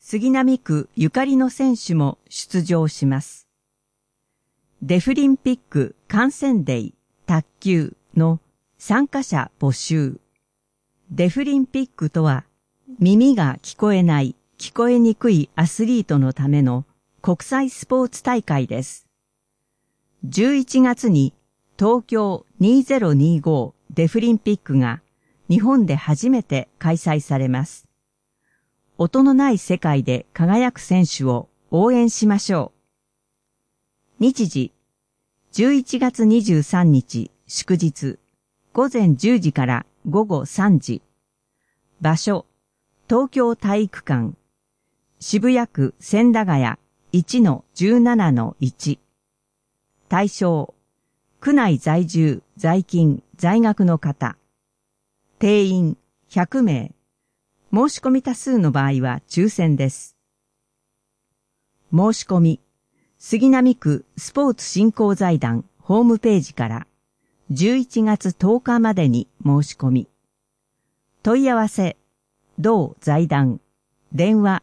杉並区ゆかりの選手も出場します。デフリンピック観戦デイ卓球の参加者募集。デフリンピックとは、耳が聞こえない、聞こえにくいアスリートのための国際スポーツ大会です。11月に東京2025デフリンピックが日本で初めて開催されます。音のない世界で輝く選手を応援しましょう。日時、11月23日祝日、午前10時から午後3時。場所、東京体育館。渋谷区千駄ヶ谷 1-17-1。対象、区内在住、在勤、在学の方。定員100名。申し込み多数の場合は抽選です。申し込み、杉並区スポーツ振興財団ホームページから11月10日までに申し込み。問い合わせ、同財団、電話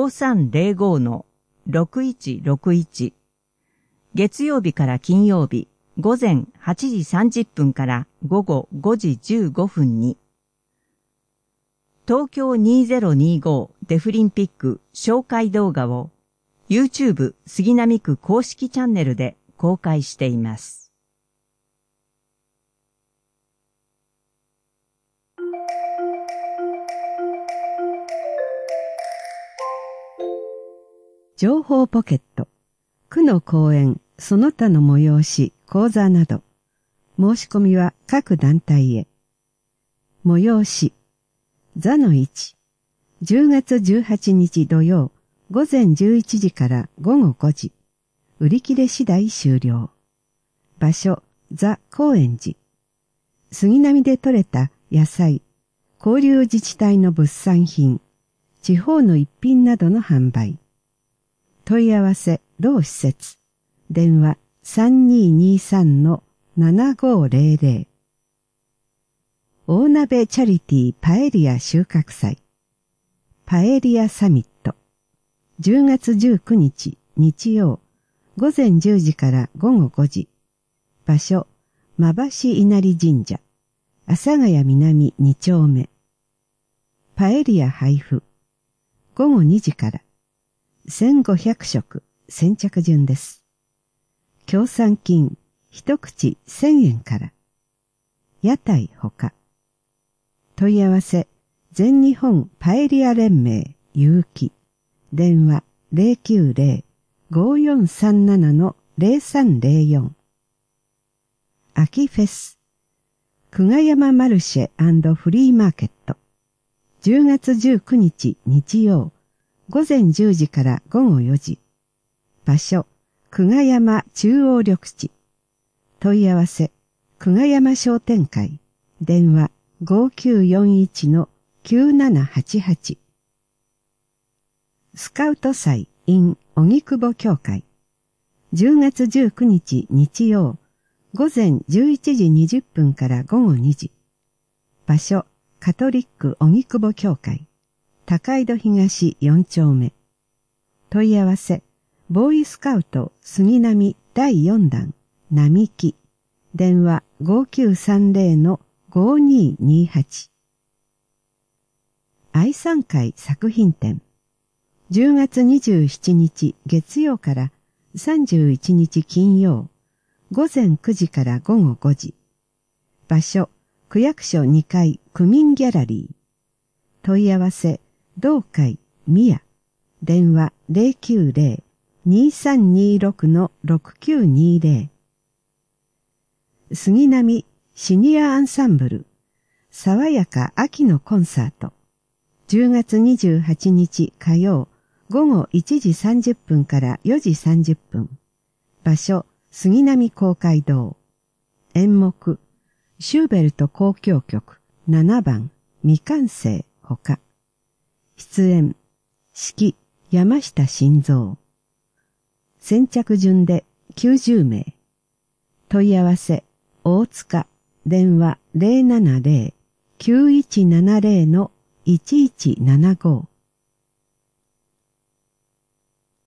5305-6161。月曜日から金曜日、午前8時30分から午後5時15分に。東京2025デフリンピック紹介動画を YouTube 杉並区公式チャンネルで公開しています。 情報ポケット、区の講演、その他の催し、講座など、申し込みは各団体へ。催し、座の1、10月18日土曜、午前11時から午後5時、売り切れ次第終了。場所、座高円寺。杉並で採れた野菜、交流自治体の物産品、地方の一品などの販売。問い合わせ、同施設。電話、3223-7500。大鍋チャリティパエリア収穫祭。パエリアサミット。10月19日、日曜。午前10時から午後5時。場所、馬橋稲荷神社。阿佐ヶ谷南2丁目。パエリア配布。午後2時から。1500食、先着順です。協賛金、一口1000円から。屋台ほか。問い合わせ、全日本パエリア連盟、有機。電話、090-5437-0304。秋フェス。久我山マルシェ&フリーマーケット。10月19日日曜。午前10時から午後4時。場所、久我山中央緑地。問い合わせ、久我山商店会。電話、5941-9788。スカウト祭 in 荻窪協会。10月19日日曜。午前11時20分から午後2時。場所、カトリック荻窪協会。高井戸東4丁目。問い合わせ、ボーイスカウト杉並第4弾、並木。電話5930-5228。愛産会作品展。10月27日月曜から31日金曜。午前9時から午後5時。場所、区役所2階区民ギャラリー。問い合わせ、同会、宮。電話090-2326-6920。杉並シニアアンサンブル。爽やか秋のコンサート。10月28日火曜。午後1時30分から4時30分。場所、杉並公会堂。演目、シューベルト交響曲7番、未完成ほか。出演、指揮、山下晋三。先着順で90名。問い合わせ、大塚、電話070-9170-1175。